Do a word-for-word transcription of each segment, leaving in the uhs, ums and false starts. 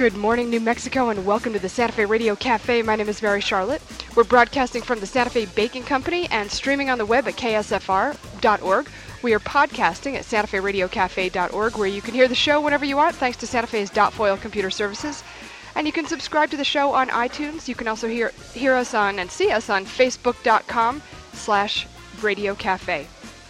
Good morning, New Mexico, and welcome to the Santa Fe Radio Cafe. My name is Mary Charlotte. We're broadcasting from the Santa Fe Baking Company and streaming on the web at K S F R dot org. We are podcasting at Santa Fe Radio Cafe dot org, where you can hear the show whenever you want, thanks to Santa Fe's Dot Foil Computer Services. And you can subscribe to the show on iTunes. You can also hear hear us on and see us on Facebook dot com slash Radio Cafe.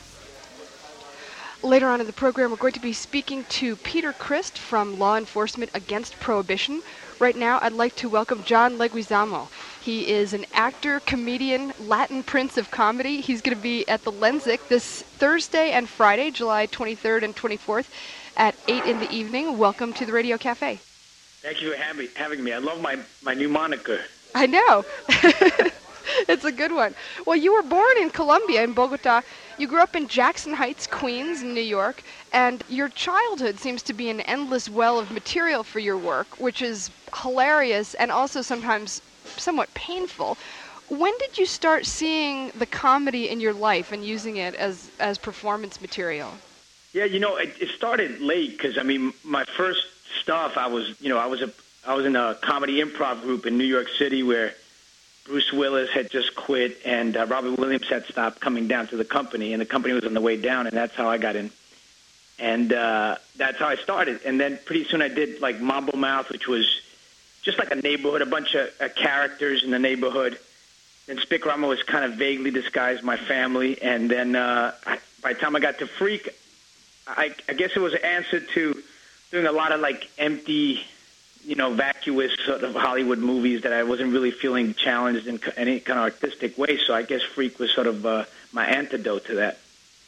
Later on in the program, we're going to be speaking to Peter Christ from Law Enforcement Against Prohibition. Right now, I'd like to welcome John Leguizamo. He is an actor, comedian, Latin prince of comedy. He's going to be at the Lensic this Thursday and Friday, July twenty-third and twenty-fourth at eight in the evening. Welcome to the Radio Cafe. Thank you for having, having me. I love my, my new moniker. I know. It's a good one. Well, you were born in Colombia, in Bogota. You grew up in Jackson Heights, Queens, in New York, and your childhood seems to be an endless well of material for your work, which is hilarious and also sometimes somewhat painful. When did you start seeing the comedy in your life and using it as, as performance material? Yeah, you know, it, it started late because, I mean, my first stuff, I was, you know, I was a, I was in a comedy improv group in New York City where Bruce Willis had just quit, and uh, Robert Williams had stopped coming down to the company, and the company was on the way down, and that's how I got in. And uh, that's how I started. And then pretty soon I did, like, Mambo Mouth, which was just like a neighborhood, a bunch of uh, characters in the neighborhood. Then Spic Rama was kind of vaguely disguised my family. And then uh, I, by the time I got to Freak, I, I guess it was an answer to doing a lot of, like, empty, you know, vacuous sort of Hollywood movies that I wasn't really feeling challenged in any kind of artistic way. So I guess Freak was sort of uh, my antidote to that.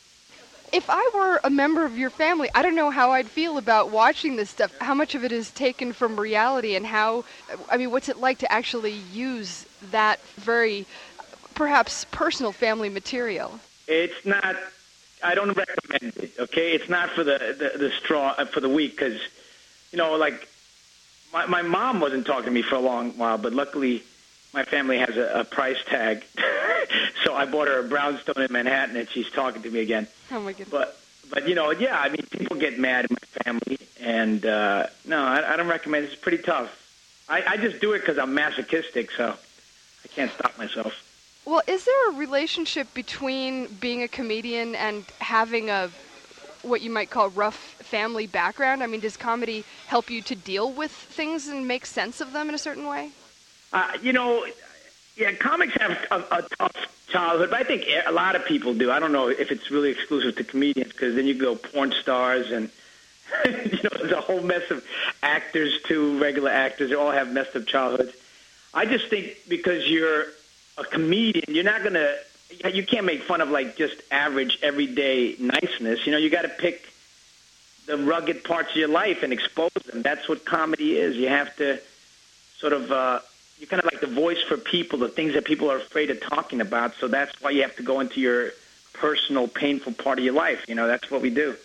If I were a member of your family, I don't know how I'd feel about watching this stuff. How much of it is taken from reality, and how, I mean, what's it like to actually use that very, perhaps, personal family material? It's not, I don't recommend it, okay? It's not for the, the, the straw, for the weak, because, you know, like, My, my mom wasn't talking to me for a long while, but luckily my family has a, a price tag. So I bought her a brownstone in Manhattan, and she's talking to me again. Oh, my goodness. But, but you know, yeah, I mean, people get mad in my family, and uh, no, I, I don't recommend it. It's pretty tough. I, I just do it because I'm masochistic, so I can't stop myself. Well, is there a relationship between being a comedian and having a what you might call rough family background? I mean, does comedy help you to deal with things and make sense of them in a certain way? Uh, you know, yeah, comics have a, a tough childhood, but I think a lot of people do. I don't know if it's really exclusive to comedians, because then you go porn stars and, you know, there's a whole mess of actors, too, regular actors. They all have messed up childhoods. I just think because you're a comedian, you're not going to, you can't make fun of, like, just average, everyday niceness. You know, you got to pick the rugged parts of your life and expose them. That's what comedy is. You have to sort of, uh, you're kind of like the voice for people, the things that people are afraid of talking about. So that's why you have to go into your personal, painful part of your life. You know, that's what we do.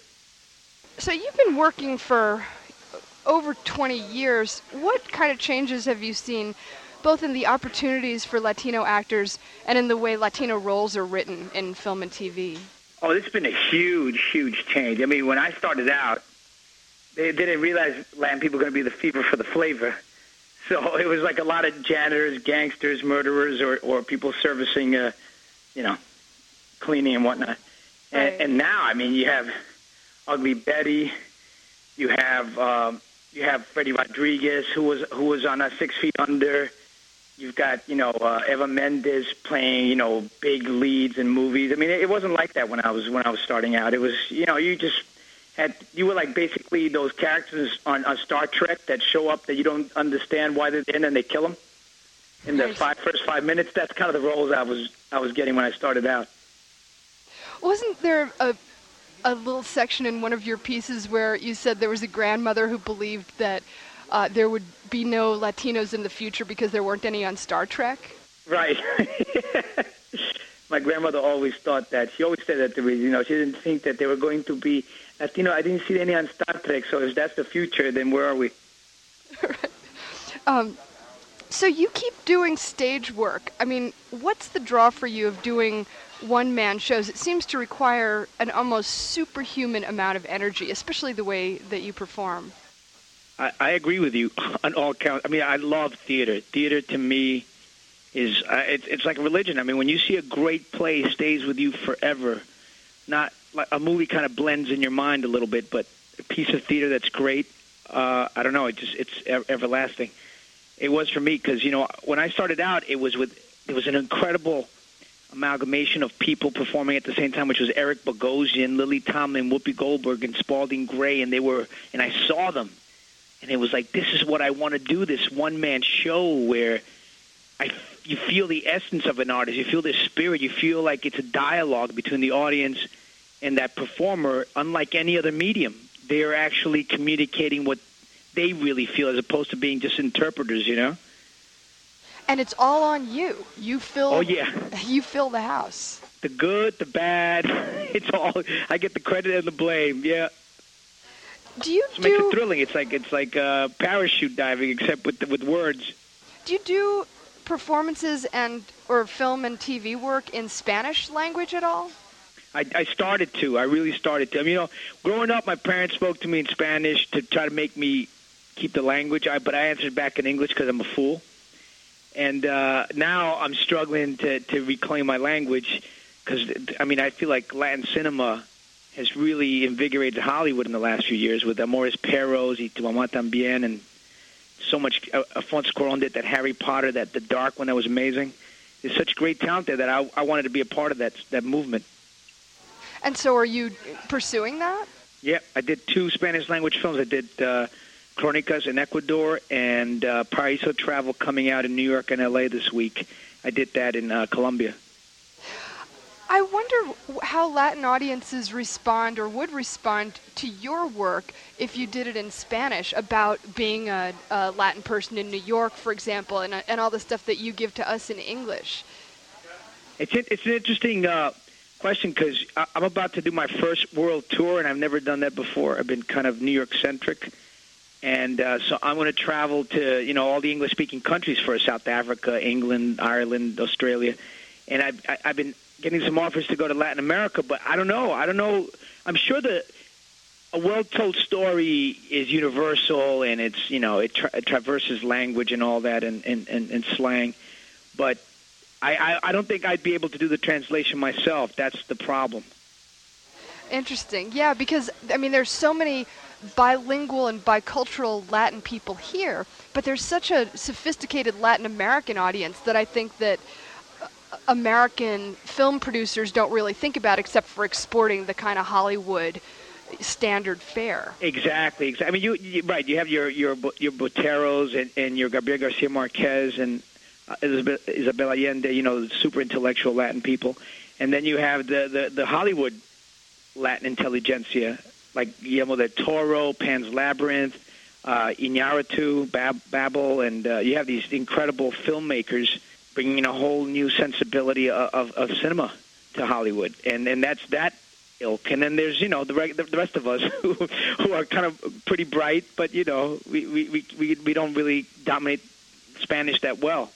So you've been working for over twenty years. What kind of changes have you seen, both in the opportunities for Latino actors and in the way Latino roles are written in film and T V? Oh, it's been a huge, huge change. I mean, when I started out, they didn't realize Latin people were going to be the fever for the flavor. So it was like a lot of janitors, gangsters, murderers, or, or people servicing, uh, you know, cleaning and whatnot. And, Right. and now, I mean, you have Ugly Betty, you have um, you have Freddie Rodriguez, who was who was on uh, Six Feet Under. You've got, you know, uh, Eva Mendes playing, you know, big leads in movies. I mean, it wasn't like that when I was when I was starting out. It was, you know, you just had, you were like basically those characters on, on Star Trek that show up that you don't understand why they're there, and then they kill them in the five, first five minutes. That's kind of the roles I was I was getting when I started out. Wasn't there a a little section in one of your pieces where you said there was a grandmother who believed that uh, there would be no Latinos in the future because there weren't any on Star Trek? Right. My grandmother always thought that. She always said that there was, you know, she didn't think that there were going to be Latino. I didn't see any on Star Trek, so if that's the future, then where are we? Right. Um, so you keep doing stage work. I mean, what's the draw for you of doing one-man shows? It seems to require an almost superhuman amount of energy, especially the way that you perform. I, I agree with you on all counts. I mean, I love theater. Theater to me is uh, it's it's like a religion. I mean, when you see a great play, it stays with you forever. Not like a movie kind of blends in your mind a little bit, but a piece of theater that's great. Uh, I don't know. It just it's ev- everlasting. It was for me because you know when I started out, it was with it was an incredible amalgamation of people performing at the same time, which was Eric Bogosian, Lily Tomlin, Whoopi Goldberg, and Spalding Gray, and they were and I saw them, and it was like this is what I want to do. This one man show where I you feel the essence of an artist, you feel their spirit, you feel like it's a dialogue between the audience and that performer, unlike any other medium. They're actually communicating what they really feel as opposed to being just interpreters, you know? And it's all on you. You fill Oh, yeah. You fill the house. The good, the bad, it's all, I get the credit and the blame, yeah. Do you It do... makes it thrilling. It's like it's like uh, parachute diving, except with with words. Do you do performances and or film and T V work in Spanish language at all? I, I started to. I really started to. I mean, you know, growing up, my parents spoke to me in Spanish to try to make me keep the language. I, but I answered back in English because I'm a fool. And uh, now I'm struggling to, to reclaim my language because, I mean, I feel like Latin cinema has really invigorated Hollywood in the last few years with Amores Perros, Y Tu Mamá También, and so much. Uh, Alfonso Cuarón did that Harry Potter, that The Dark one, that was amazing. There's such great talent there that I, I wanted to be a part of that that movement. And so are you pursuing that? Yeah, I did two Spanish-language films. I did uh, Crónicas in Ecuador and uh, Paraíso Travel coming out in New York and L A this week. I did that in uh, Colombia. I wonder how Latin audiences respond or would respond to your work if you did it in Spanish about being a, a Latin person in New York, for example, and, and all the stuff that you give to us in English. It's, it's an interesting uh, question because I'm about to do my first world tour, and I've never done that before. I've been kind of New York-centric. And uh, so I'm going to travel to, you know, all the English-speaking countries first, South Africa, England, Ireland, Australia. And I've, I, I've been getting some offers to go to Latin America, but I don't know. I don't know. I'm sure that a well-told story is universal, and it's, you know, it, tra- it traverses language and all that and, and, and, and slang. But I, I, I don't think I'd be able to do the translation myself. That's the problem. Interesting. Yeah, because, I mean, there's so many bilingual and bicultural Latin people here, but there's such a sophisticated Latin American audience that I think that American film producers don't really think about except for exporting the kind of Hollywood standard fare. Exactly. exactly. I mean, you, you right. You have your your your Boteros and, and your Gabriel Garcia Marquez and uh, Isabel, Isabel Allende. You know, super intellectual Latin people, and then you have the the, the Hollywood Latin intelligentsia like Guillermo del Toro, Pan's Labyrinth, uh, Iñárritu, Bab- Babel, and uh, you have these incredible filmmakers bringing a whole new sensibility of, of, of cinema to Hollywood, and and that's that ilk. And then there's you know the re- the rest of us who who are kind of pretty bright, but you know we we, we, we we don't really dominate Spanish that well.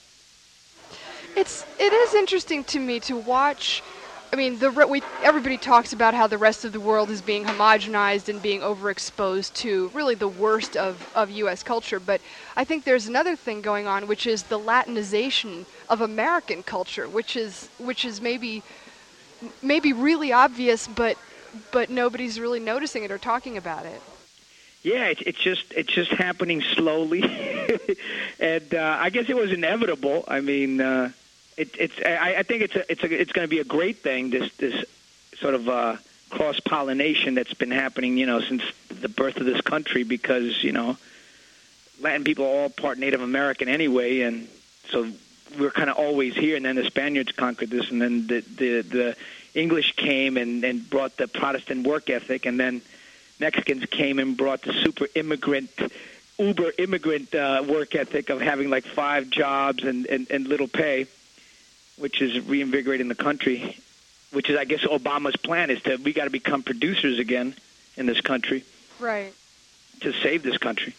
It's it is interesting to me to watch. I mean, the re- we everybody talks about how the rest of the world is being homogenized and being overexposed to really the worst of, of U S culture. But I think there's another thing going on, which is the Latinization of American culture, which is which is maybe maybe really obvious, but but nobody's really noticing it or talking about it. Yeah, it's it's just it's just happening slowly, and uh, I guess it was inevitable. I mean. Uh, It, it's. I, I think it's. A, it's. A, it's going to be a great thing. This. This sort of uh, cross pollination that's been happening. You know, since the birth of this country, because you know, Latin people are all part Native American anyway, and so we're kind of always here. And then the Spaniards conquered this, and then the the, the English came and, and brought the Protestant work ethic, and then Mexicans came and brought the super immigrant. Uber immigrant uh, work ethic of having like five jobs and, and, and little pay, which is reinvigorating the country, which is, I guess, Obama's plan is to, we got to become producers again in this country. Right. To save this country.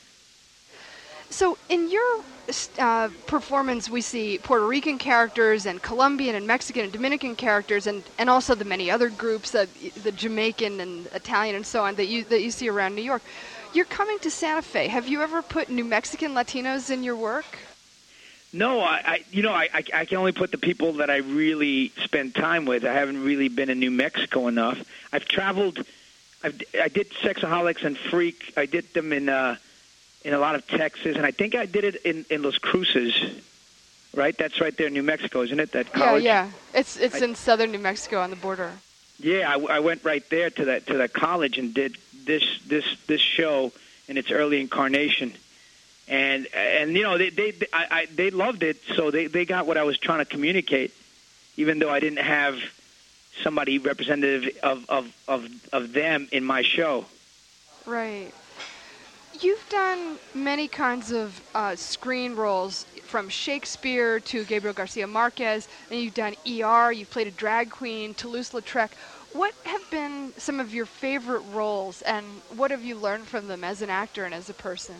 So in your uh, performance, we see Puerto Rican characters and Colombian and Mexican and Dominican characters and, and also the many other groups, uh, the Jamaican and Italian and so on, that you that you see around New York. You're coming to Santa Fe. Have you ever put New Mexican Latinos in your work? No, I, I you know, I, I, I can only put the people that I really spend time with. I haven't really been in New Mexico enough. I've traveled. I've, I did Sexaholics and Freak. I did them in uh, in a lot of Texas, and I think I did it in, in Los Cruces. Right, that's right there in New Mexico, isn't it? That college. Yeah, yeah. It's it's I, in southern New Mexico on the border. Yeah, I, I went right there to that to that college and did this this this show in its early incarnation. And and you know they they I, I, they loved it, so they, they got what I was trying to communicate, even though I didn't have somebody representative of of, of, of them in my show. Right. You've done many kinds of uh, screen roles, from Shakespeare to Gabriel Garcia Marquez, and you've done E R. You've played a drag queen, Toulouse-Lautrec. What have been some of your favorite roles, and what have you learned from them as an actor and as a person?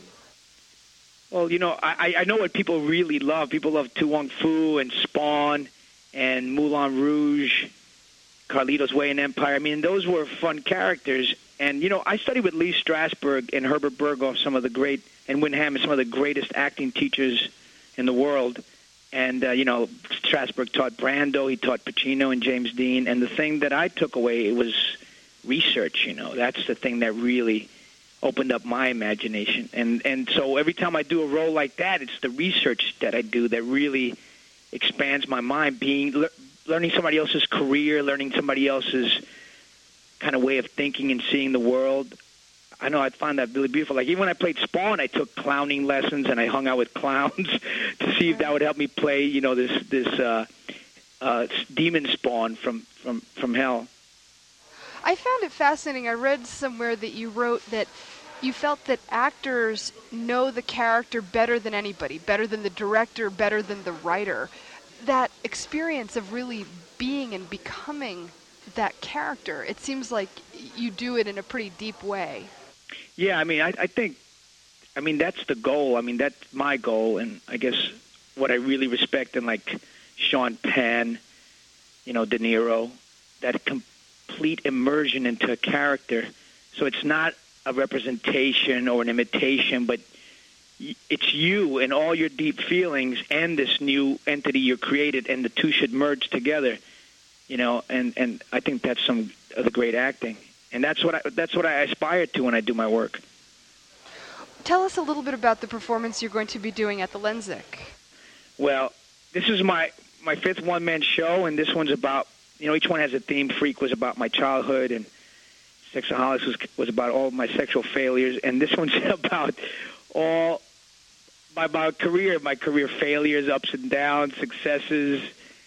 Well, you know, I, I know what people really love. People love Tu Wong Fu and Spawn and Moulin Rouge, Carlito's Way and Empire. I mean, those were fun characters. And, you know, I studied with Lee Strasberg and Herbert Berghoff, some of the great, and Win Hammond, some of the greatest acting teachers in the world. And, uh, you know, Strasberg taught Brando, he taught Pacino and James Dean. And the thing that I took away, it was research, you know. That's the thing that really opened up my imagination. And and so every time I do a role like that, it's the research that I do that really expands my mind, being le- learning somebody else's career, learning somebody else's kind of way of thinking and seeing the world. I know I find that really beautiful. Like, even when I played Spawn, I took clowning lessons and I hung out with clowns to see if that would help me play, you know, this this uh, uh, demon Spawn from, from, from hell. I found it fascinating. I read somewhere that you wrote that you felt that actors know the character better than anybody, better than the director, better than the writer. That experience of really being and becoming that character, it seems like you do it in a pretty deep way. Yeah, I mean, I, I think, I mean, that's the goal. I mean, that's my goal, and I guess what I really respect in, like, Sean Penn, you know, De Niro, that complete immersion into a character. So it's not a representation or an imitation, but it's you and all your deep feelings and this new entity you created, and the two should merge together, you know, and, and I think that's some of the great acting. And that's what I, that's what I aspire to when I do my work. Tell us a little bit about the performance you're going to be doing at the Lensic. Well, this is my, my fifth one-man show, and this one's about, you know, each one has a theme. Freak was about my childhood, and Sexaholics was, was about all my sexual failures, and this one's about all my, my career, my career failures, ups and downs, successes,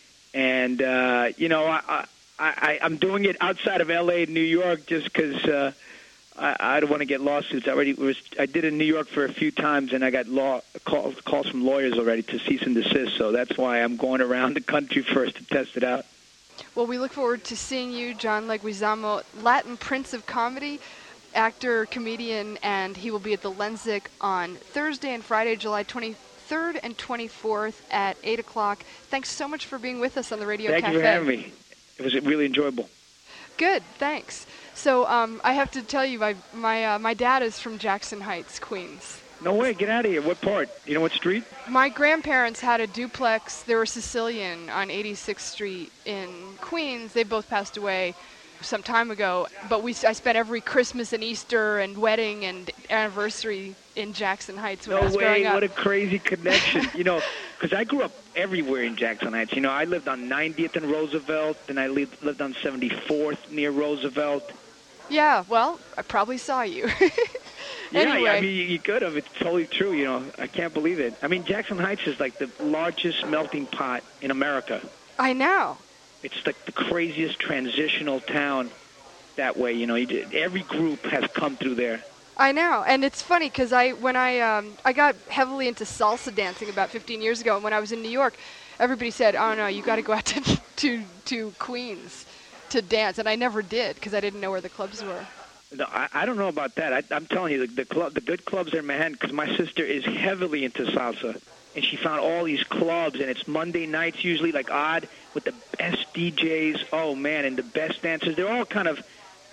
and, uh, you know, I, I, I, I'm doing it outside of L A and New York just because uh, I, I don't want to get lawsuits. I already was. I did it in New York for a few times, and I got law calls, calls from lawyers already to cease and desist, so that's why I'm going around the country first to test it out. Well, we look forward to seeing you, John Leguizamo, Latin Prince of Comedy, actor, comedian, and he will be at the Lensic on Thursday and Friday, July twenty-third and twenty-fourth at eight o'clock. Thanks so much for being with us on the Radio Thank Cafe. you for having me. It was really enjoyable. Good, thanks. So um, I have to tell you, my my, uh, my dad is from Jackson Heights, Queens. No way, get out of here. What part? You know what street? My grandparents had a duplex. They were Sicilian on eighty-sixth Street in Queens. They both passed away some time ago, but we I spent every Christmas and Easter and wedding and anniversary in Jackson Heights when no I was way, growing up. What a crazy connection. You know, because I grew up everywhere in Jackson Heights. You know, I lived on ninetieth and Roosevelt, and I lived, lived on seventy-fourth near Roosevelt. Yeah, well, I probably saw you. Yeah, anyway. I mean, you could have. It's totally true, you know. I can't believe it. I mean, Jackson Heights is like the largest melting pot in America. I know. It's like the craziest transitional town that way, you know. You, every group has come through there. I know, and it's funny because I when I um, I got heavily into salsa dancing about fifteen years ago, and when I was in New York, everybody said, "Oh no, you got to go out to, to to Queens to dance," and I never did because I didn't know where the clubs were. No, I, I don't know about that. I, I'm telling you, the the, club, the good clubs are in Manhattan because my sister is heavily into salsa, and she found all these clubs, and it's Monday nights usually, like odd, with the best D Js. Oh man, and the best dancers. They're all kind of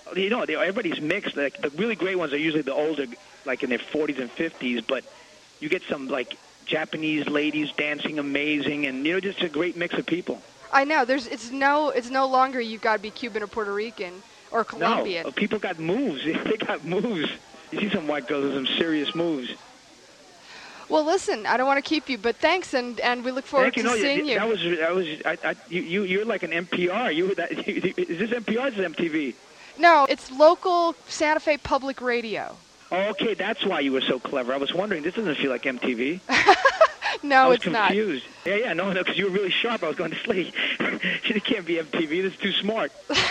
you know, they, everybody's mixed. Like, the really great ones are usually the older, like in their forties and fifties, but you get some, like, Japanese ladies dancing amazing, and, you know, just a great mix of people. I know. There's it's no it's no longer you've got to be Cuban or Puerto Rican or Colombian. No, people got moves. They got moves. You see some white girls with some serious moves. Well, listen, I don't want to keep you, but thanks, and, and we look forward Thank you. to No, seeing you. That was that was I, I, you, you you're like an N P R. You were that. Is this N P R or is this M T V? No, it's local Santa Fe Public Radio. Oh, okay, that's why you were so clever. I was wondering. This doesn't feel like M T V. No, it's not. I was confused. Not. Yeah, yeah, no, no, because you were really sharp. I was going to sleep. It can't be M T V. This is too smart.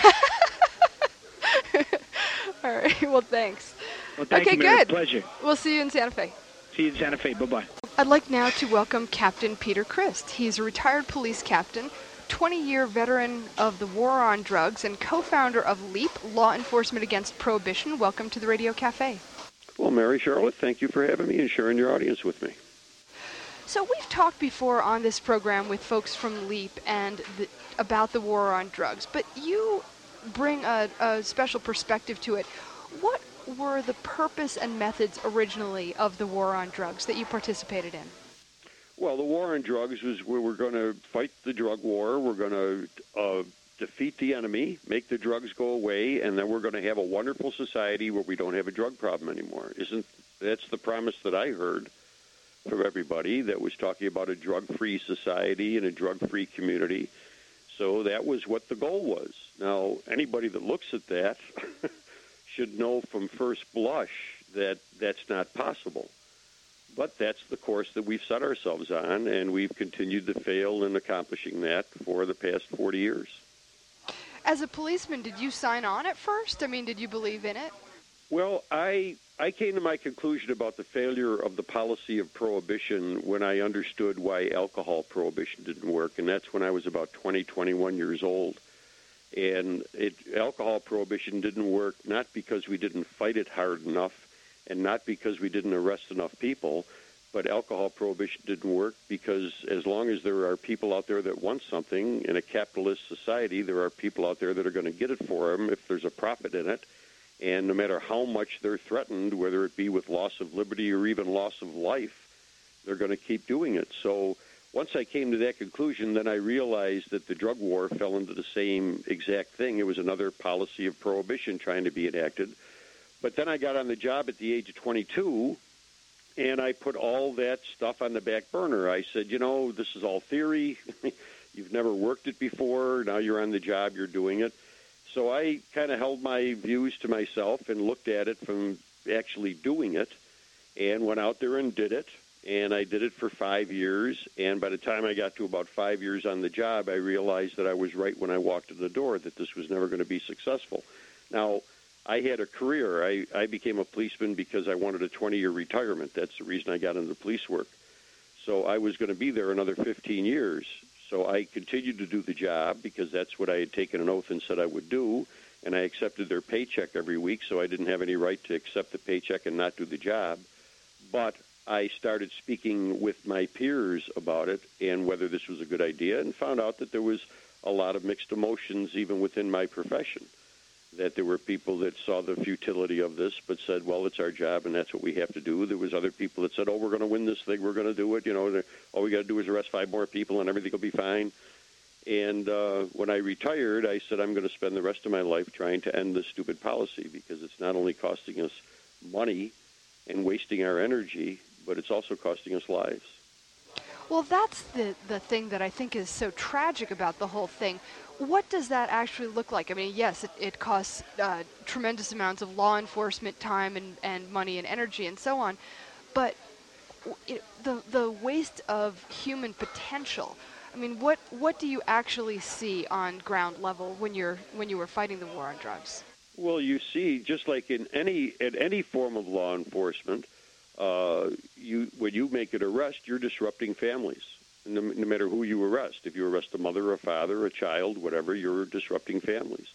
All right. Well, thanks. Well, thank okay, you, Mary. good. Pleasure. We'll see you in Santa Fe. See you in Santa Fe. Bye-bye. I'd like now to welcome Captain Peter Christ. He's a retired police captain, twenty-year veteran of the war on drugs, and co-founder of LEAP, Law Enforcement Against Prohibition. Welcome to the Radio Cafe. Well, Mary Charlotte, thank you for having me and sharing your audience with me. So we've talked before on this program with folks from LEAP and the, about the war on drugs, but you bring a, a special perspective to it. What were the purpose and methods originally of the war on drugs that you participated in? Well, the war on drugs was where we're going to fight the drug war. We're going to uh, defeat the enemy, make the drugs go away, and then we're going to have a wonderful society where we don't have a drug problem anymore. Isn't that's the promise that I heard from everybody that was talking about a drug-free society and a drug-free community. So that was what the goal was. Now, anybody that looks at that should know from first blush that that's not possible. But that's the course that we've set ourselves on, and we've continued to fail in accomplishing that for the past forty years. As a policeman, did you sign on at first? I mean, did you believe in it? Well, I I came to my conclusion about the failure of the policy of prohibition when I understood why alcohol prohibition didn't work, and that's when I was about twenty, twenty-one years old. And it, alcohol prohibition didn't work not because we didn't fight it hard enough and not because we didn't arrest enough people, but alcohol prohibition didn't work because as long as there are people out there that want something in a capitalist society, there are people out there that are going to get it for them if there's a profit in it. And no matter how much they're threatened, whether it be with loss of liberty or even loss of life, they're going to keep doing it. So once I came to that conclusion, then I realized that the drug war fell into the same exact thing. It was another policy of prohibition trying to be enacted. But then I got on the job at the age of twenty-two, and I put all that stuff on the back burner. I said, you know, this is all theory. You've never worked it before. Now you're on the job. You're doing it. So I kind of held my views to myself and looked at it from actually doing it and went out there and did it. And I did it for five years. And by the time I got to about five years on the job, I realized that I was right when I walked in the door, that this was never going to be successful. Now, I had a career. I, I became a policeman because I wanted a twenty-year retirement. That's the reason I got into police work. So I was going to be there another fifteen years. So I continued to do the job because that's what I had taken an oath and said I would do, and I accepted their paycheck every week, so I didn't have any right to accept the paycheck and not do the job. But I started speaking with my peers about it and whether this was a good idea, and found out that there was a lot of mixed emotions even within my profession, that there were people that saw the futility of this but said, well, it's our job and that's what we have to do. There was other people that said, oh, we're going to win this thing, we're going to do it. You know, all we got to do is arrest five more people and everything will be fine. And uh, when I retired, I said I'm going to spend the rest of my life trying to end this stupid policy because it's not only costing us money and wasting our energy, but it's also costing us lives. Well, that's the, the thing that I think is so tragic about the whole thing. What does that actually look like? I mean, yes, it, it costs uh, tremendous amounts of law enforcement time and, and money and energy and so on, but it, the the waste of human potential. I mean, what what do you actually see on ground level when you're when you were fighting the war on drugs? Well, you see, just like in any in any form of law enforcement, uh, you when you make an arrest, you're disrupting families. No, no matter who you arrest. If you arrest a mother, a father, a child, whatever, you're disrupting families.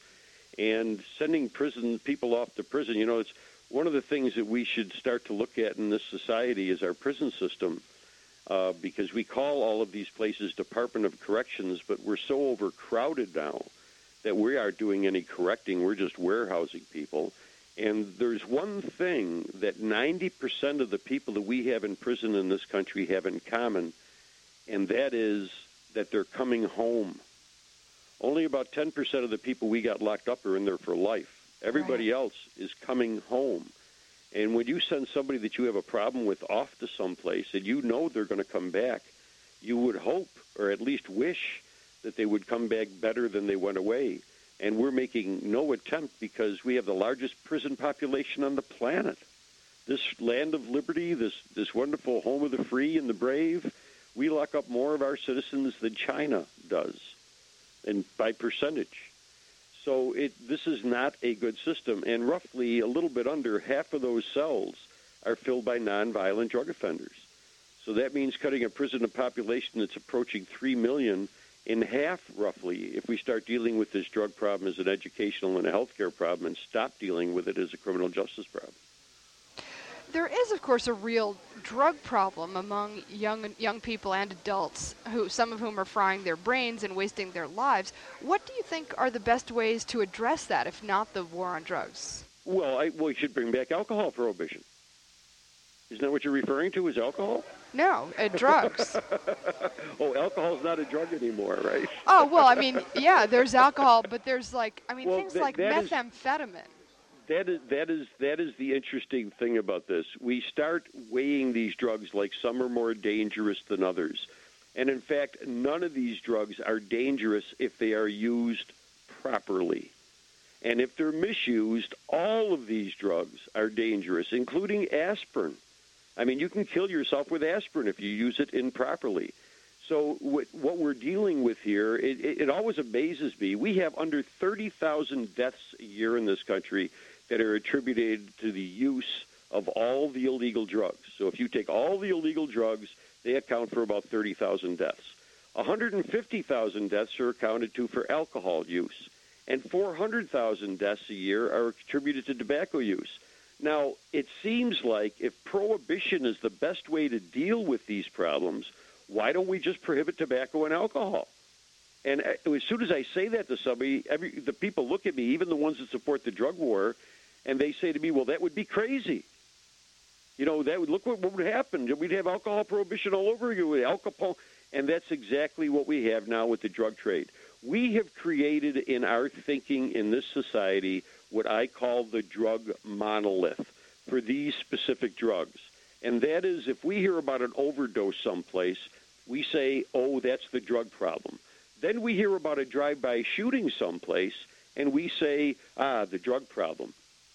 And sending prison people off to prison, you know, it's one of the things that we should start to look at in this society is our prison system, uh, because we call all of these places Department of Corrections, but we're so overcrowded now that we aren't doing any correcting. We're just warehousing people. And there's one thing that ninety percent of the people that we have in prison in this country have in common, and that is that they're coming home. Only about ten percent of the people we got locked up are in there for life. Everybody right. else is coming home. And when you send somebody that you have a problem with off to someplace and you know they're going to come back, you would hope, or at least wish, that they would come back better than they went away. And we're making no attempt because we have the largest prison population on the planet. This land of liberty, this, this wonderful home of the free and the brave, we lock up more of our citizens than China does, and by percentage. So it, this is not a good system, and roughly a little bit under half of those cells are filled by nonviolent drug offenders. So that means cutting a prison population that's approaching three million in half, roughly, if we start dealing with this drug problem as an educational and a healthcare problem and stop dealing with it as a criminal justice problem. There is, of course, a real drug problem among young young people and adults, who some of whom are frying their brains and wasting their lives. What do you think are the best ways to address that, if not the war on drugs? Well, I, we should bring back alcohol prohibition. Isn't that what you're referring to, is alcohol? No, uh, drugs. Oh, alcohol's not a drug anymore, right? Oh, well, I mean, yeah, there's alcohol, but there's like, I mean, well, things that, like that methamphetamine. Is, that is that is that is the interesting thing about this. We start weighing these drugs like some are more dangerous than others. And in fact, none of these drugs are dangerous if they are used properly. And if they're misused, all of these drugs are dangerous, including aspirin. I mean, you can kill yourself with aspirin if you use it improperly. So what, what we're dealing with here, it, it, it always amazes me. We have under thirty thousand deaths a year in this country that are attributed to the use of all the illegal drugs. So if you take all the illegal drugs, they account for about thirty thousand deaths. one hundred fifty thousand deaths are accounted to for alcohol use, and four hundred thousand deaths a year are attributed to tobacco use. Now, it seems like if prohibition is the best way to deal with these problems, why don't we just prohibit tobacco and alcohol? And as soon as I say that to somebody, every, the people look at me, even the ones that support the drug war, and they say to me, well, that would be crazy. You know, that would look what, what would happen. We'd have alcohol prohibition all over again with alcohol. And that's exactly what we have now with the drug trade. We have created in our thinking in this society what I call the drug monolith for these specific drugs. And that is, if we hear about an overdose someplace, we say, oh, that's the drug problem. Then we hear about a drive-by shooting someplace, and we say, ah, the drug problem.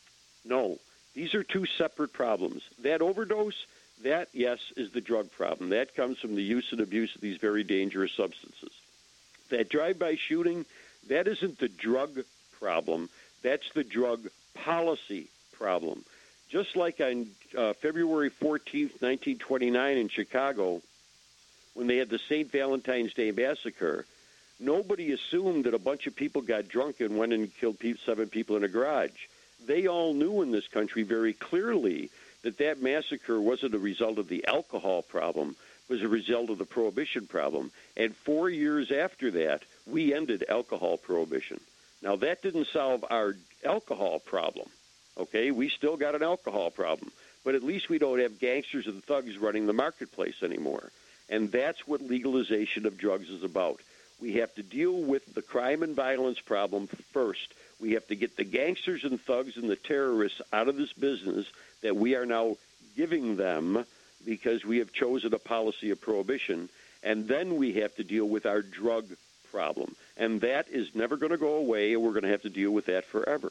No, these are two separate problems. That overdose, that, yes, is the drug problem. That comes from the use and abuse of these very dangerous substances. That drive-by shooting, that isn't the drug problem. That's the drug policy problem. Just like on uh, February fourteenth, nineteen twenty-nine in Chicago, when they had the Saint Valentine's Day massacre, nobody assumed that a bunch of people got drunk and went and killed seven people in a garage. They all knew in this country very clearly that that massacre wasn't a result of the alcohol problem, it was a result of the prohibition problem. And four years after that, we ended alcohol prohibition. Now, that didn't solve our alcohol problem, okay? We still got an alcohol problem. But at least we don't have gangsters and thugs running the marketplace anymore. And that's what legalization of drugs is about. We have to deal with the crime and violence problem first. We have to get the gangsters and thugs and the terrorists out of this business that we are now giving them because we have chosen a policy of prohibition. And then we have to deal with our drug problem. And that is never going to go away, and we're going to have to deal with that forever.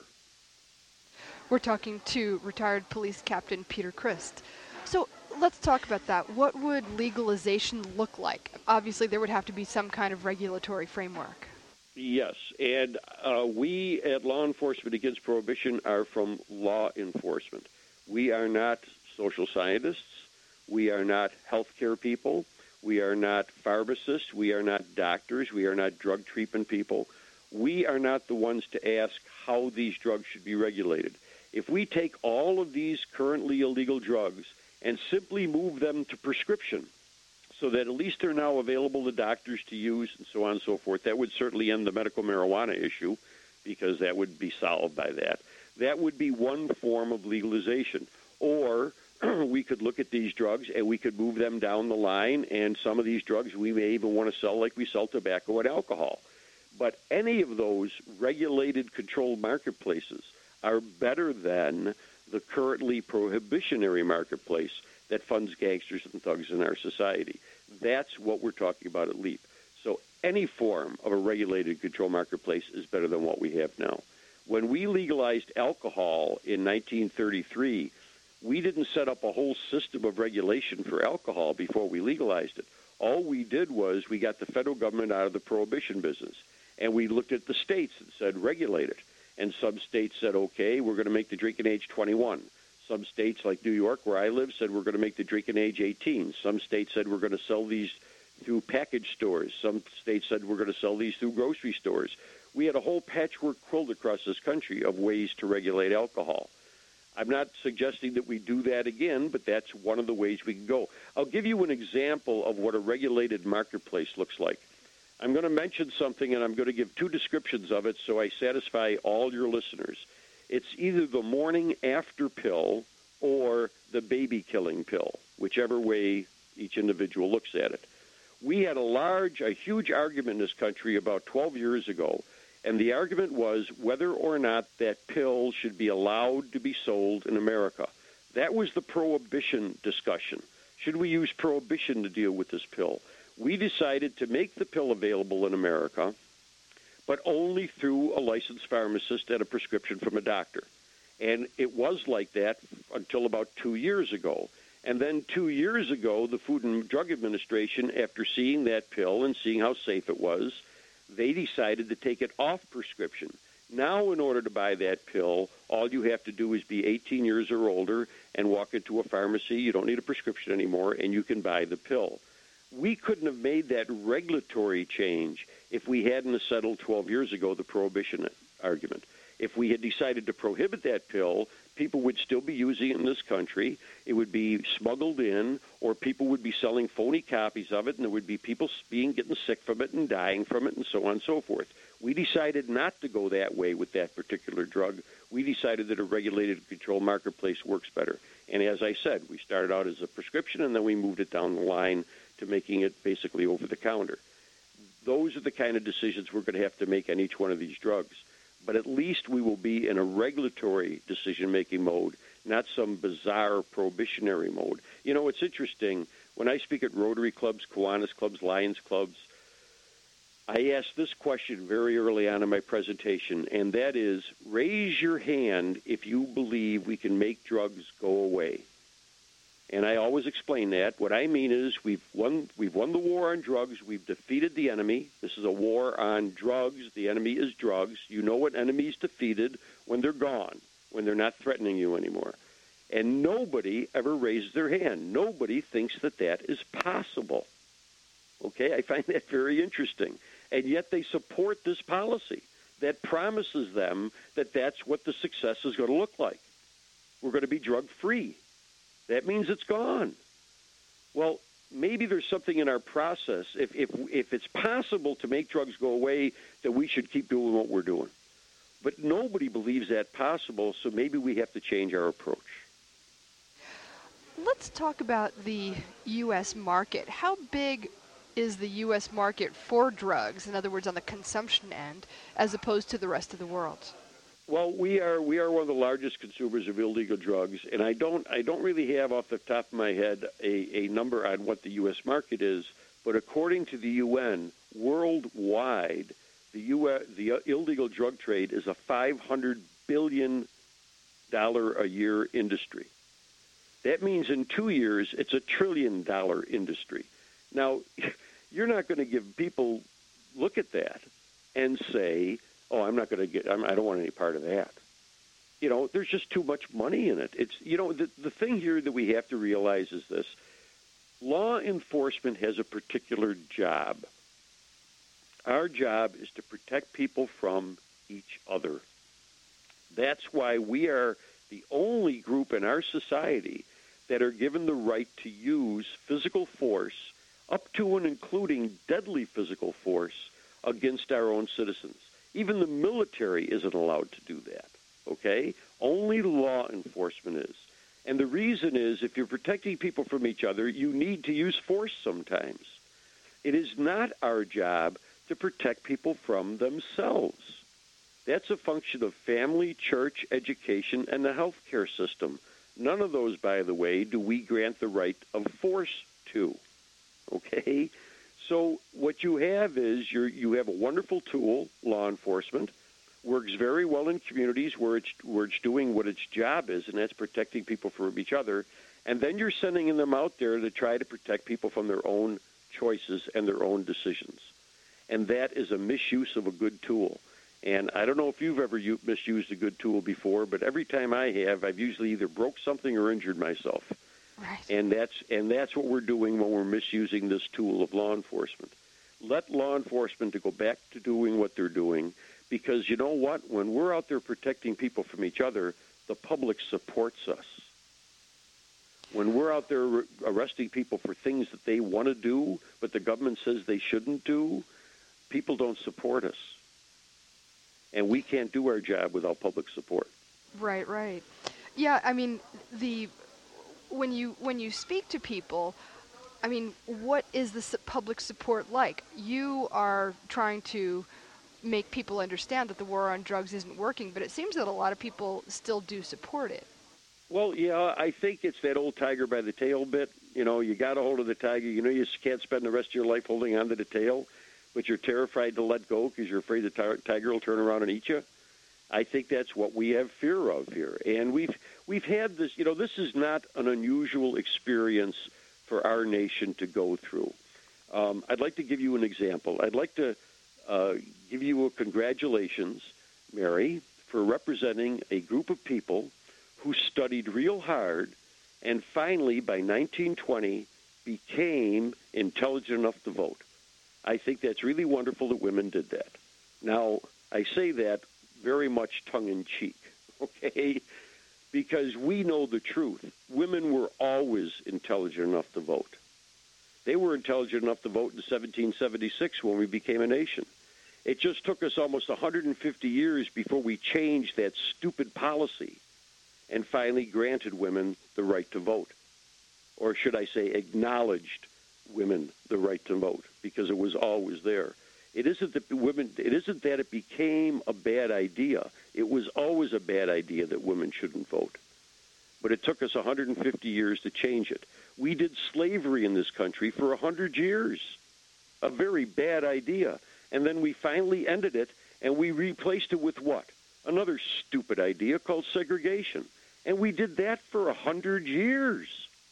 We're talking to retired police captain Peter Christ. So let's talk about that. What would legalization look like? Obviously, there would have to be some kind of regulatory framework. Yes, and uh, we at Law Enforcement Against Prohibition are from law enforcement. We are not social scientists. We are not healthcare people. We are not pharmacists. We are not doctors. We are not drug treatment people. We are not the ones to ask how these drugs should be regulated. If we take all of these currently illegal drugs and simply move them to prescription, so that at least they're now available to doctors to use and so on and so forth. That would certainly end the medical marijuana issue because that would be solved by that. That would be one form of legalization. Or we could look at these drugs and we could move them down the line, and some of these drugs we may even want to sell like we sell tobacco and alcohol. But any of those regulated, controlled marketplaces are better than the currently prohibitionary marketplace that funds gangsters and thugs in our society. That's what we're talking about at LEAP. So any form of a regulated, controlled marketplace is better than what we have now. When we legalized alcohol in nineteen thirty-three, we didn't set up a whole system of regulation for alcohol before we legalized it. All we did was we got the federal government out of the prohibition business, and we looked at the states and said, regulate it. And some states said, okay, we're going to make the drinking age twenty-one. Some states, like New York, where I live, said we're going to make the drinking age eighteen. Some states said we're going to sell these through package stores. Some states said we're going to sell these through grocery stores. We had a whole patchwork quilt across this country of ways to regulate alcohol. I'm not suggesting that we do that again, but that's one of the ways we can go. I'll give you an example of what a regulated marketplace looks like. I'm going to mention something, and I'm going to give two descriptions of it so I satisfy all your listeners. It's either the morning after pill or the baby-killing pill, whichever way each individual looks at it. We had a large, a huge argument in this country about twelve years ago, and the argument was whether or not that pill should be allowed to be sold in America. That was the prohibition discussion. Should we use prohibition to deal with this pill? We decided to make the pill available in America, but only through a licensed pharmacist and a prescription from a doctor. And it was like that until about two years ago. And then two years ago, the Food and Drug Administration, after seeing that pill and seeing how safe it was, they decided to take it off prescription. Now, in order to buy that pill, all you have to do is be eighteen years or older and walk into a pharmacy. You don't need a prescription anymore, and you can buy the pill. We couldn't have made that regulatory change if we hadn't settled twelve years ago the prohibition argument. If we had decided to prohibit that pill, people would still be using it in this country. It would be smuggled in, or people would be selling phony copies of it, and there would be people being getting sick from it and dying from it and so on and so forth. We decided not to go that way with that particular drug. We decided that a regulated, controlled marketplace works better. And as I said, we started out as a prescription, and then we moved it down the line to making it basically over-the-counter. Those are the kind of decisions we're going to have to make on each one of these drugs. But at least we will be in a regulatory decision-making mode, not some bizarre prohibitionary mode. You know, it's interesting. When I speak at Rotary clubs, Kiwanis clubs, Lions clubs, I ask this question very early on in my presentation, and that is, raise your hand if you believe we can make drugs go away. And I always explain that. What I mean is we've won we've won the war on drugs. We've defeated the enemy. This is a war on drugs. The enemy is drugs. You know what enemy is defeated when they're gone, when they're not threatening you anymore. And nobody ever raises their hand. Nobody thinks that that is possible. Okay? I find that very interesting. And yet they support this policy that promises them that that's what the success is going to look like. We're going to be drug-free. That means it's gone. Well, maybe there's something in our process. If, if, if it's possible to make drugs go away, then we should keep doing what we're doing. But nobody believes that possible, so maybe we have to change our approach. Let's talk about the U S market. How big is the U S market for drugs, in other words, on the consumption end, as opposed to the rest of the world? Well, we are we are one of the largest consumers of illegal drugs, and I don't I don't really have off the top of my head a, a number on what the U S market is, but according to the U N, worldwide, the U S, the illegal drug trade is a five hundred billion dollars a year industry. That means in two years, it's a trillion dollar industry. Now, you're not going to give people look at that and say, oh, I'm not going to get, I'm, I don't want any part of that. You know, there's just too much money in it. It's, you know, the, the thing here that we have to realize is this. Law enforcement has a particular job. Our job is to protect people from each other. That's why we are the only group in our society that are given the right to use physical force up to and including deadly physical force against our own citizens. Even the military isn't allowed to do that, okay? Only law enforcement is. And the reason is, if you're protecting people from each other, you need to use force sometimes. It is not our job to protect people from themselves. That's a function of family, church, education, and the healthcare system. None of those, by the way, do we grant the right of force to, okay? So what you have is you're, you have a wonderful tool, law enforcement, works very well in communities where it's, where it's doing what its job is, and that's protecting people from each other. And then you're sending them out there to try to protect people from their own choices and their own decisions. And that is a misuse of a good tool. And I don't know if you've ever u- misused a good tool before, but every time I have, I've usually either broke something or injured myself. Right. And that's and that's what we're doing when we're misusing this tool of law enforcement. Let law enforcement to go back to doing what they're doing, because you know what? When we're out there protecting people from each other, the public supports us. When we're out there arresting people for things that they want to do, but the government says they shouldn't do, people don't support us. And we can't do our job without public support. Right, right. Yeah, I mean, the when you when you speak to people, I mean, what is the su- public support like? You are trying to make people understand that the war on drugs isn't working, but it seems that a lot of people still do support it. Well, yeah, I think it's that old tiger by the tail bit. You know, you got a hold of the tiger. You know you can't spend the rest of your life holding on to the tail, but you're terrified to let go because you're afraid the tar- tiger will turn around and eat you. I think that's what we have fear of here. And we've we've had this, you know, this is not an unusual experience for our nation to go through. Um, I'd like to give you an example. I'd like to uh, give you a congratulations, Mary, for representing a group of people who studied real hard and finally, by nineteen twenty, became intelligent enough to vote. I think that's really wonderful that women did that. Now, I say that very much tongue-in-cheek, okay? Because we know the truth. Women were always intelligent enough to vote. They were intelligent enough to vote in seventeen seventy-six when we became a nation. It just took us almost one hundred fifty years before we changed that stupid policy and finally granted women the right to vote. Or should I say acknowledged women the right to vote, because it was always there. It isn't that women. It isn't that it became a bad idea. It was always a bad idea that women shouldn't vote. But it took us one hundred fifty years to change it. We did slavery in this country for one hundred years, a very bad idea. And then we finally ended it, and we replaced it with what? Another stupid idea called segregation. And we did that for one hundred years,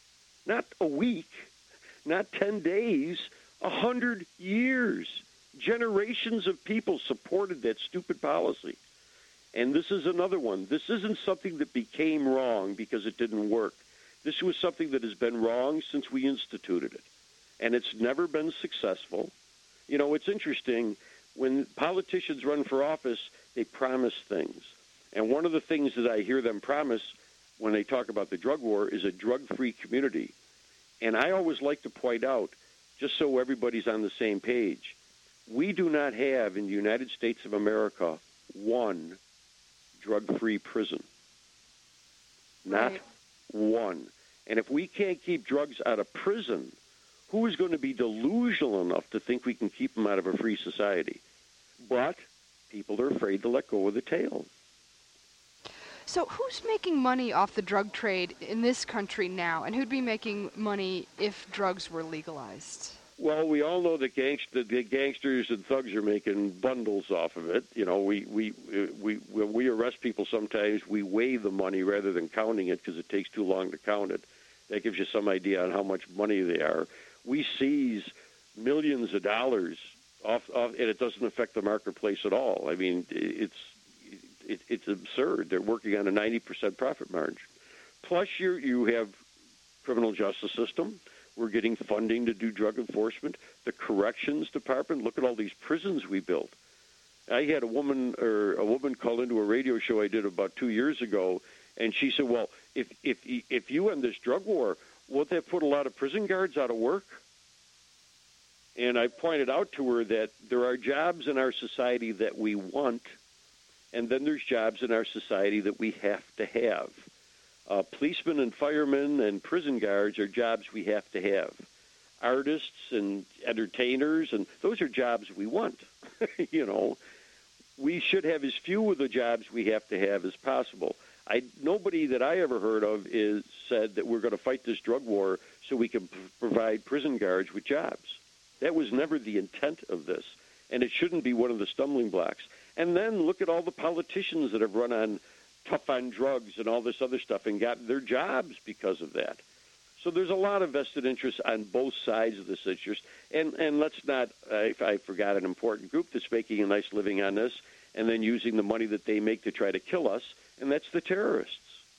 not a week, not ten days, one hundred years. Generations of people supported that stupid policy. And this is another one. This isn't something that became wrong because it didn't work. This was something that has been wrong since we instituted it. And it's never been successful. You know, it's interesting. When politicians run for office, they promise things. And one of the things that I hear them promise when they talk about the drug war is a drug-free community. And I always like to point out, just so everybody's on the same page, we do not have in the United States of America one drug-free prison. Not Right. one. And if we can't keep drugs out of prison, who is going to be delusional enough to think we can keep them out of a free society? But people are afraid to let go of the tail. So who's making money off the drug trade in this country now, and who'd be making money if drugs were legalized? Well, we all know that gangster, the gangsters and thugs are making bundles off of it. You know, we we we when we arrest people, sometimes we weigh the money rather than counting it because it takes too long to count it. That gives you some idea on how much money they are. We seize millions of dollars off, off and it doesn't affect the marketplace at all. I mean, it's it, it's absurd. They're working on a ninety percent profit margin. Plus, you you have criminal justice system. We're getting funding to do drug enforcement. The corrections department, look at all these prisons we built. I had a woman or a woman call into a radio show I did about two years ago, and she said, well, if if if you end this drug war, won't that put a lot of prison guards out of work? And I pointed out to her that there are jobs in our society that we want, and then there's jobs in our society that we have to have. Uh, policemen and firemen and prison guards are jobs we have to have. Artists and entertainers, and those are jobs we want. You know, we should have as few of the jobs we have to have as possible. I, nobody that I ever heard of is said that we're going to fight this drug war so we can p- provide prison guards with jobs. That was never the intent of this, and it shouldn't be one of the stumbling blocks. And then look at all the politicians that have run on tough on drugs and all this other stuff and got their jobs because of that. So there's a lot of vested interest on both sides of this interest. And, and let's not, I, I forgot an important group that's making a nice living on this and then using the money that they make to try to kill us, and that's the terrorists.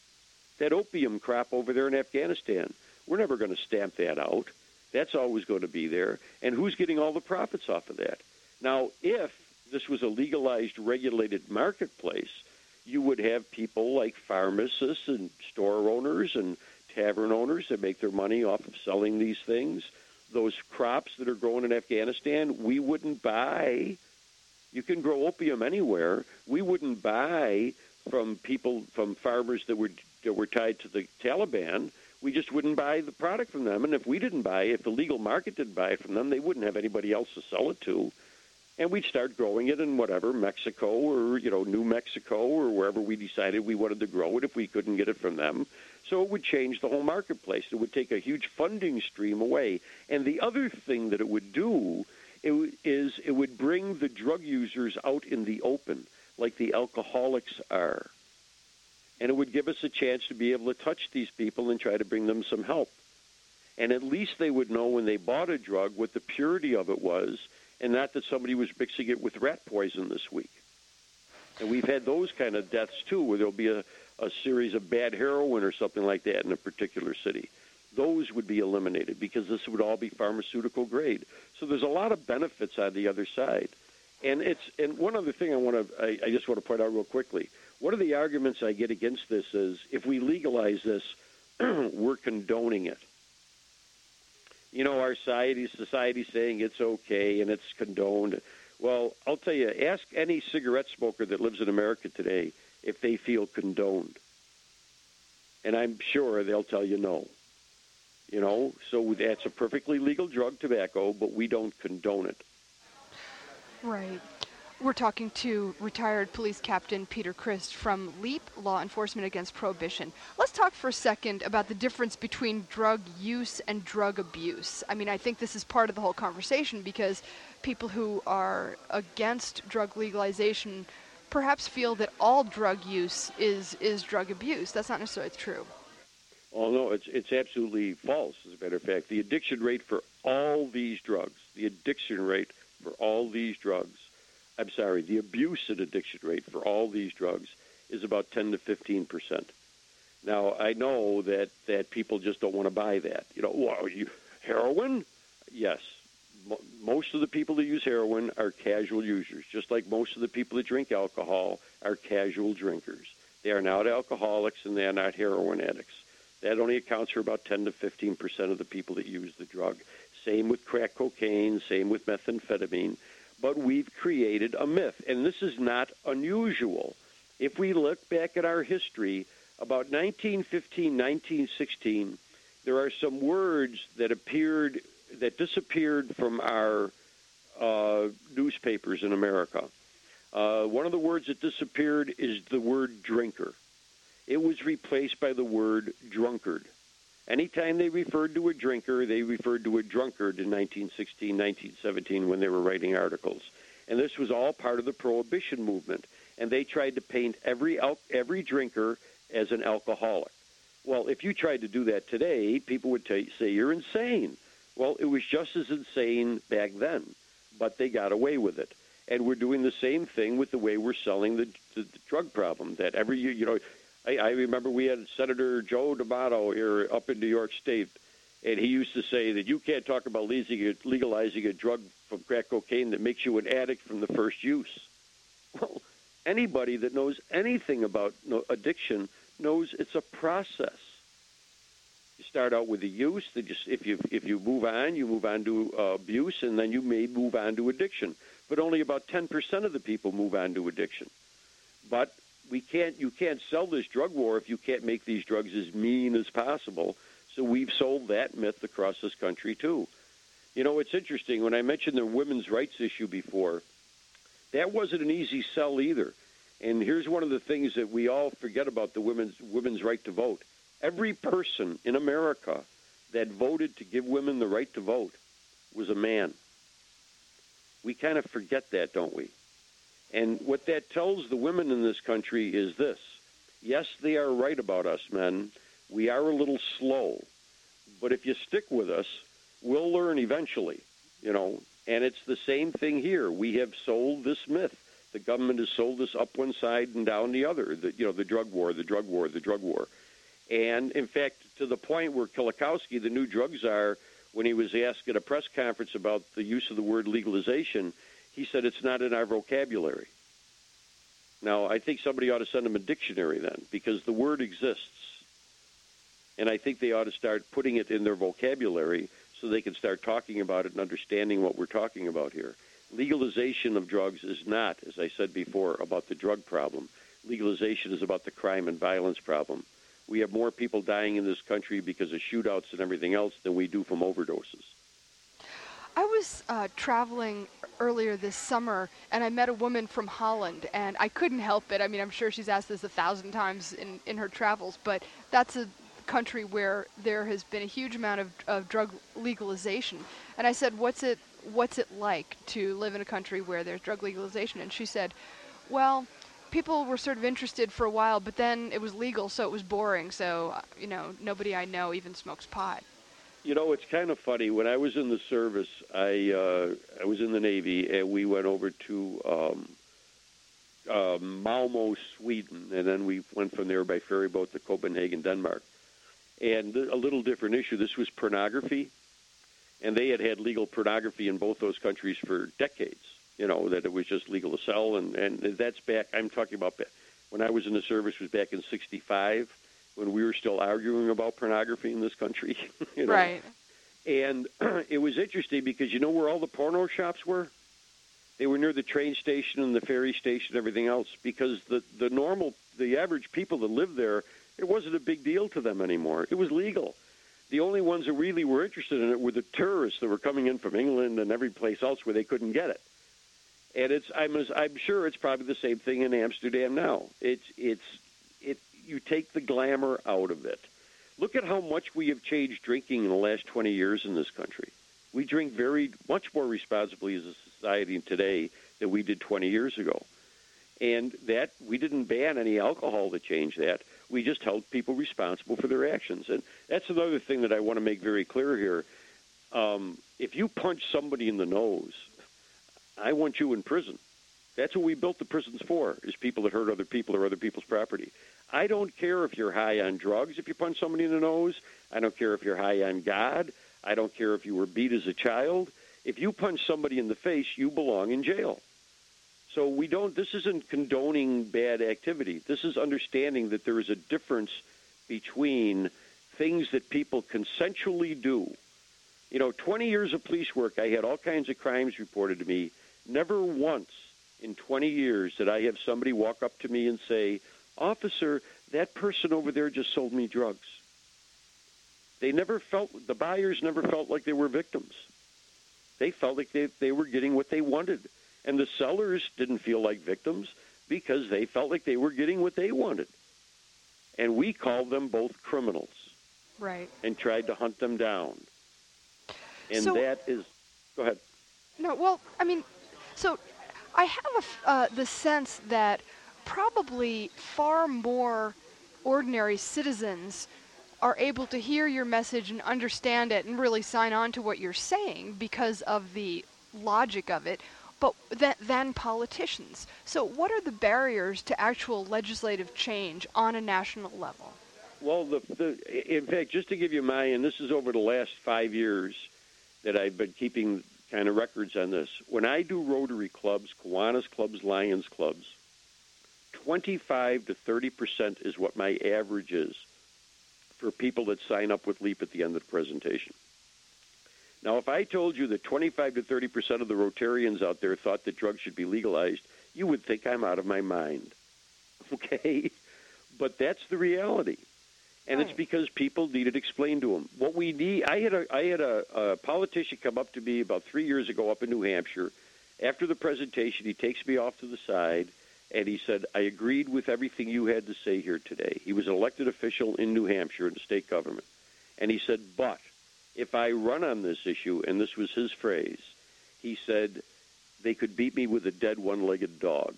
That opium crop over there in Afghanistan, we're never going to stamp that out. That's always going to be there. And who's getting all the profits off of that? Now, if this was a legalized, regulated marketplace, you would have people like pharmacists and store owners and tavern owners that make their money off of selling these things. Those crops that are grown in Afghanistan, we wouldn't buy. You can grow opium anywhere. We wouldn't buy from people, from farmers that were that were tied to the Taliban. We just wouldn't buy the product from them. And if we didn't buy it, if the legal market didn't buy it from them, they wouldn't have anybody else to sell it to. And we'd start growing it in whatever, Mexico or, you know, New Mexico or wherever we decided we wanted to grow it if we couldn't get it from them. So it would change the whole marketplace. It would take a huge funding stream away. And the other thing that it would do it, is it would bring the drug users out in the open, like the alcoholics are. And it would give us a chance to be able to touch these people and try to bring them some help. And at least they would know when they bought a drug what the purity of it was, and not that somebody was mixing it with rat poison this week. And we've had those kind of deaths, too, where there'll be a, a series of bad heroin or something like that in a particular city. Those would be eliminated because this would all be pharmaceutical grade. So there's a lot of benefits on the other side. And it's and one other thing I want to I, I just want to point out real quickly. One of the arguments I get against this is if we legalize this, we're condoning it. You know, our society society saying it's okay and it's condoned. Well, I'll tell you, ask any cigarette smoker that lives in America today if they feel condoned. And I'm sure they'll tell you no. You know, so that's a perfectly legal drug, tobacco, but we don't condone it. Right. We're talking to retired police captain Peter Christ from LEAP, Law Enforcement Against Prohibition. Let's talk for a second about the difference between drug use and drug abuse. I mean, I think this is part of the whole conversation because people who are against drug legalization perhaps feel that all drug use is, is drug abuse. That's not necessarily true. Oh, no, it's it's absolutely false, as a matter of fact. The addiction rate for all these drugs, the addiction rate for all these drugs, I'm sorry, the abuse and addiction rate for all these drugs is about ten to fifteen percent. Now, I know that, that people just don't want to buy that. You know, well, you, heroin? Yes. Mo- most of the people that use heroin are casual users, just like most of the people that drink alcohol are casual drinkers. They are not alcoholics and they are not heroin addicts. That only accounts for about ten to fifteen percent of the people that use the drug. Same with crack cocaine, same with methamphetamine. But we've created a myth, and this is not unusual. If we look back at our history, about nineteen fifteen, nineteen sixteen, there are some words that appeared, that disappeared from our uh, newspapers in America. Uh, one of the words that disappeared is the word drinker. It was replaced by the word drunkard. Anytime they referred to a drinker, they referred to a drunkard in nineteen sixteen, nineteen seventeen when they were writing articles. And this was all part of the Prohibition movement. And they tried to paint every al- every drinker as an alcoholic. Well, if you tried to do that today, people would t- say you're insane. Well, it was just as insane back then, but they got away with it. And we're doing the same thing with the way we're selling the, the, the drug problem, that every year, you know, I, I remember we had Senator Joe D'Amato here up in New York State, and he used to say that you can't talk about legalizing a drug from crack cocaine that makes you an addict from the first use. Well, anybody that knows anything about addiction knows it's a process. You start out with the use. They just if you if you move on, you move on to uh, abuse, and then you may move on to addiction. But only about ten percent of the people move on to addiction. But we can't you can't sell this drug war if you can't make these drugs as mean as possible. So we've sold that myth across this country too. You know, it's interesting when I mentioned the women's rights issue before. That wasn't an easy sell either. And here's one of the things that we all forget about the women's women's right to vote. Every person in America that voted to give women the right to vote was a man. We kind of forget that, don't we? And what that tells the women in this country is this. Yes, they are right about us, men. We are a little slow. But if you stick with us, we'll learn eventually, you know. And it's the same thing here. We have sold this myth. The government has sold us up one side and down the other. The, you know, the drug war, the drug war, the drug war. And, in fact, to the point where Kulikowski, the new drug czar, when he was asked at a press conference about the use of the word legalization, he said it's not in our vocabulary. Now, I think somebody ought to send him a dictionary then, because the word exists. And I think they ought to start putting it in their vocabulary so they can start talking about it and understanding what we're talking about here. Legalization of drugs is not, as I said before, about the drug problem. Legalization is about the crime and violence problem. We have more people dying in this country because of shootouts and everything else than we do from overdoses. I was uh, traveling earlier this summer, and I met a woman from Holland, and I couldn't help it. I mean, I'm sure she's asked this a thousand times in, in her travels, but that's a country where there has been a huge amount of, of drug legalization. And I said, what's it what's it like to live in a country where there's drug legalization? And she said, well, people were sort of interested for a while, but then it was legal, so it was boring. So, you know, nobody I know even smokes pot. You know, it's kind of funny. When I was in the service, I uh, I was in the Navy, and we went over to um, uh, Malmo, Sweden, and then we went from there by ferry boat to Copenhagen, Denmark. And a little different issue. This was pornography, and they had had legal pornography in both those countries for decades. You know, that it was just legal to sell, and, and that's back, I'm talking about when I was in the service was back in sixty-five, when we were still arguing about pornography in this country. You know? Right. And it was interesting because you know where all the porno shops were? They were near the train station and the ferry station and everything else, because the, the normal, the average people that lived there, it wasn't a big deal to them anymore. It was legal. The only ones that really were interested in it were the tourists that were coming in from England and every place else where they couldn't get it. And it's I'm I'm sure it's probably the same thing in Amsterdam now. It's it's it you take the glamour out of it. Look at how much we have changed drinking in the last twenty years in this country. We drink very much more responsibly as a society today than we did twenty years ago. And that we didn't ban any alcohol to change that. We just held people responsible for their actions. And that's another thing that I want to make very clear here. Um, if you punch somebody in the nose, I want you in prison. That's what we built the prisons for, is people that hurt other people or other people's property. I don't care if you're high on drugs if you punch somebody in the nose. I don't care if you're high on God. I don't care if you were beat as a child. If you punch somebody in the face, you belong in jail. So we don't, this isn't condoning bad activity. This is understanding that there is a difference between things that people consensually do. You know, twenty years of police work, I had all kinds of crimes reported to me. Never once in twenty years did I have somebody walk up to me and say, officer, that person over there just sold me drugs. They never felt, the buyers never felt like they were victims. They felt like they, they were getting what they wanted. And the sellers didn't feel like victims because they felt like they were getting what they wanted. And we called them both criminals. Right. And tried to hunt them down. And so, that is, go ahead. No, well, I mean, so I have a, uh, the sense that probably far more ordinary citizens are able to hear your message and understand it and really sign on to what you're saying because of the logic of it, but th- than politicians. So what are the barriers to actual legislative change on a national level? Well, the, the, in fact, just to give you my, and this is over the last five years that I've been keeping kind of records on this. When I do Rotary clubs, Kiwanis clubs, Lions clubs, twenty-five to thirty percent is what my average is for people that sign up with LEAP at the end of the presentation. Now, if I told you that twenty-five to thirty percent of the Rotarians out there thought that drugs should be legalized, you would think I'm out of my mind. Okay? But that's the reality. And right. It's because people need it explained to them. What we need, I had, a, I had a, a politician come up to me about three years ago up in New Hampshire. After the presentation, he takes me off to the side, and he said, I agreed with everything you had to say here today. He was an elected official in New Hampshire in the state government. And he said, but if I run on this issue, and this was his phrase, he said, they could beat me with a dead one-legged dog.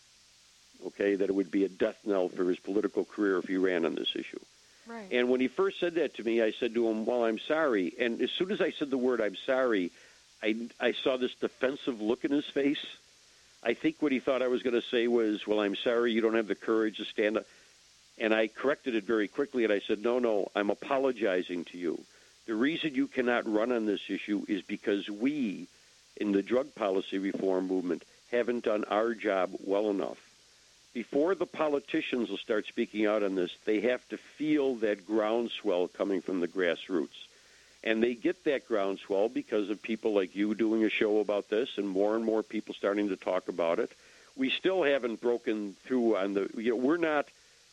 Okay, that it would be a death knell for his political career if he ran on this issue. Right. And when he first said that to me, I said to him, well, I'm sorry. And as soon as I said the word I'm sorry, I, I saw this defensive look in his face. I think what he thought I was going to say was, well, I'm sorry, you don't have the courage to stand up. And I corrected it very quickly, and I said, no, no, I'm apologizing to you. The reason you cannot run on this issue is because we, in the drug policy reform movement, haven't done our job well enough. Before the politicians will start speaking out on this, they have to feel that groundswell coming from the grassroots. And they get that groundswell because of people like you doing a show about this and more and more people starting to talk about it. We still haven't broken through on the, you know, we're not,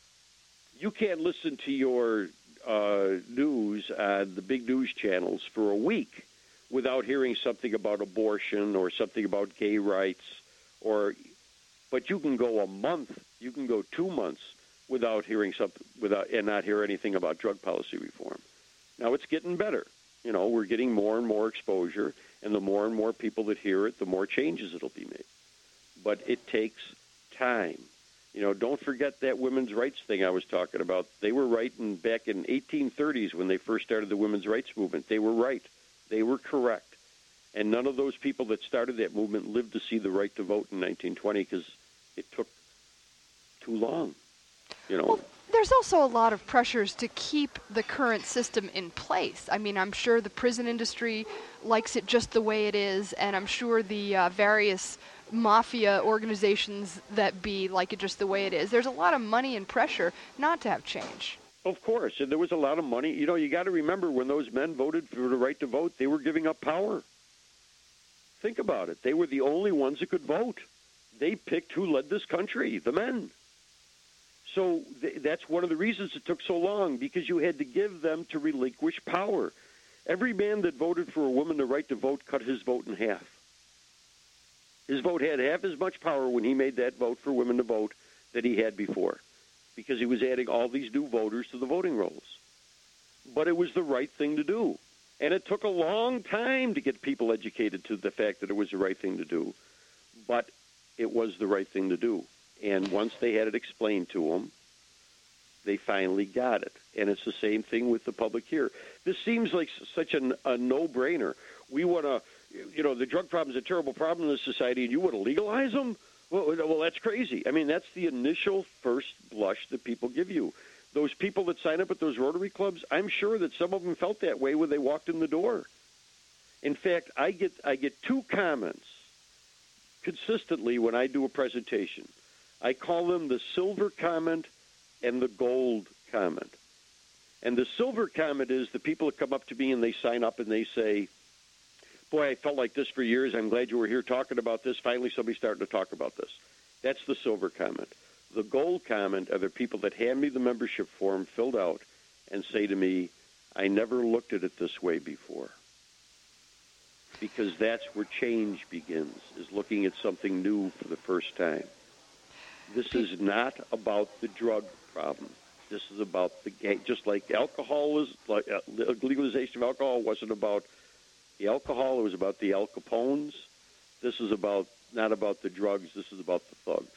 you can't listen to your uh, news on the big news channels for a week without hearing something about abortion or something about gay rights or, but you can go a month, you can go two months without hearing something, without, and not hear anything about drug policy reform. Now it's getting better. You know, we're getting more and more exposure, and the more and more people that hear it, the more changes it'll be made. But it takes time. You know, don't forget that women's rights thing I was talking about. They were right in, back in eighteen thirties when they first started the women's rights movement. They were right. They were correct. And none of those people that started that movement lived to see the right to vote in nineteen twenty because it took too long, you know. Well, there's also a lot of pressures to keep the current system in place. I mean, I'm sure the prison industry likes it just the way it is, and I'm sure the uh, various mafia organizations that be like it just the way it is. There's a lot of money and pressure not to have change. Of course, and there was a lot of money. You know, you got to remember when those men voted for the right to vote, they were giving up power. Think about it. They were the only ones that could vote. They picked who led this country, the men. So th- that's one of the reasons it took so long, because you had to give them to relinquish power. Every man that voted for a woman the right to vote cut his vote in half. His vote had half as much power when he made that vote for women to vote that he had before, because he was adding all these new voters to the voting rolls. But it was the right thing to do. And it took a long time to get people educated to the fact that it was the right thing to do. But it was the right thing to do. And once they had it explained to them, they finally got it. And it's the same thing with the public here. This seems like such a, a no-brainer. We want to, you know, the drug problem is a terrible problem in this society, and you want to legalize them? Well, well, that's crazy. I mean, that's the initial first blush that people give you. Those people that sign up at those Rotary clubs, I'm sure that some of them felt that way when they walked in the door. In fact, I get I get two comments consistently when I do a presentation. I call them the silver comment and the gold comment. And the silver comment is the people that come up to me and they sign up and they say, boy, I felt like this for years. I'm glad you were here talking about this. Finally, somebody's starting to talk about this. That's the silver comment. The gold comment are the people that hand me the membership form filled out and say to me, I never looked at it this way before. Because that's where change begins, is looking at something new for the first time. This is not about the drug problem. This is about the gang. Just like alcohol is, like uh, legalization of alcohol wasn't about the alcohol, it was about the Al Capones. This is about not about the drugs. This is about the thugs.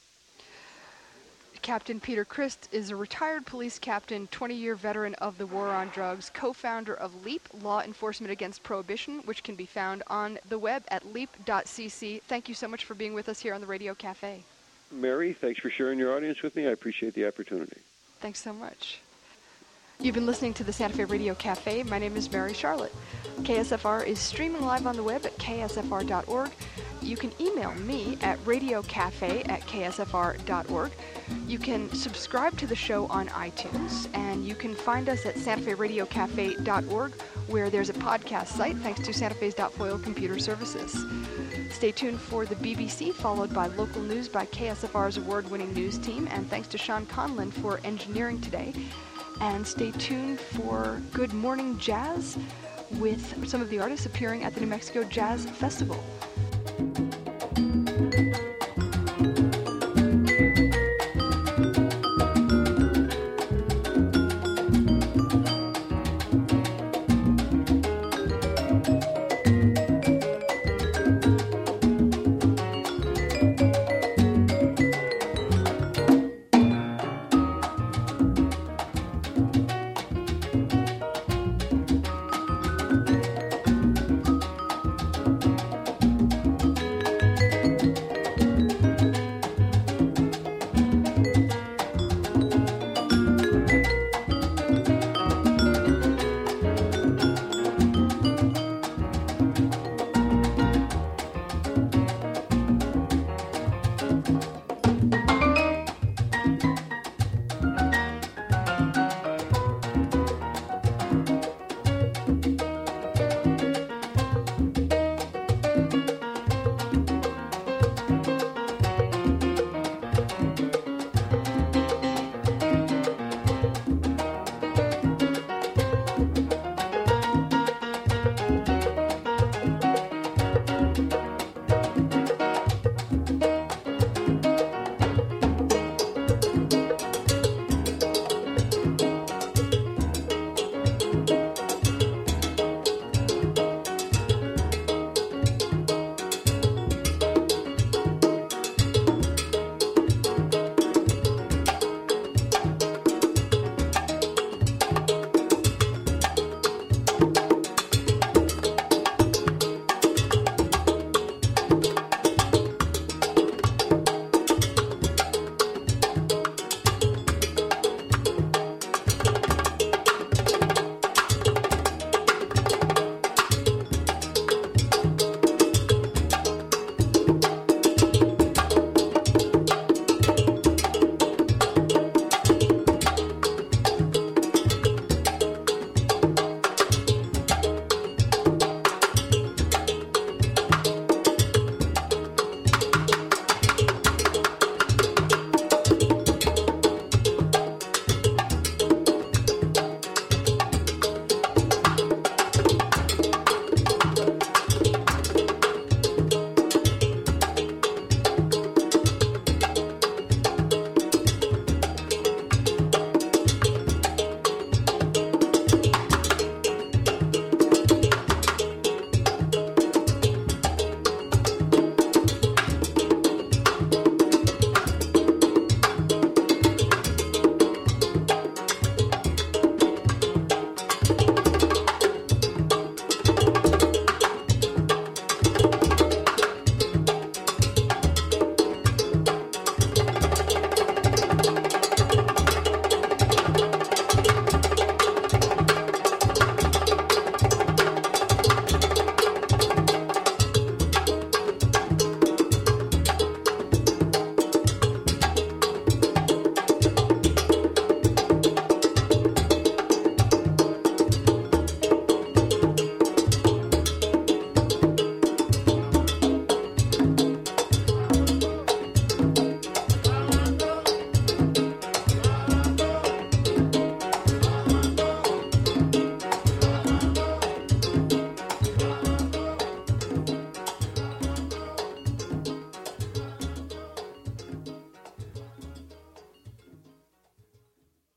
Captain Peter Christ is a retired police captain, twenty-year veteran of the war on drugs, co-founder of LEAP, Law Enforcement Against Prohibition, which can be found on the web at leap dot c c. Thank you so much for being with us here on the Radio Cafe. Mary, thanks for sharing your audience with me. I appreciate the opportunity. Thanks so much. You've been listening to the Santa Fe Radio Cafe. My name is Mary Charlotte. K S F R is streaming live on the web at k s f r dot org. You can email me at radiocafe at k s f r dot org. You can subscribe to the show on iTunes, and you can find us at santa fe radio cafe dot org, where there's a podcast site thanks to Santa Fe's Foil Computer Services. Stay tuned for the B B C, followed by local news by K S F R's award-winning news team, and thanks to Sean Conlon for engineering today. And stay tuned for Good Morning Jazz with some of the artists appearing at the New Mexico Jazz Festival.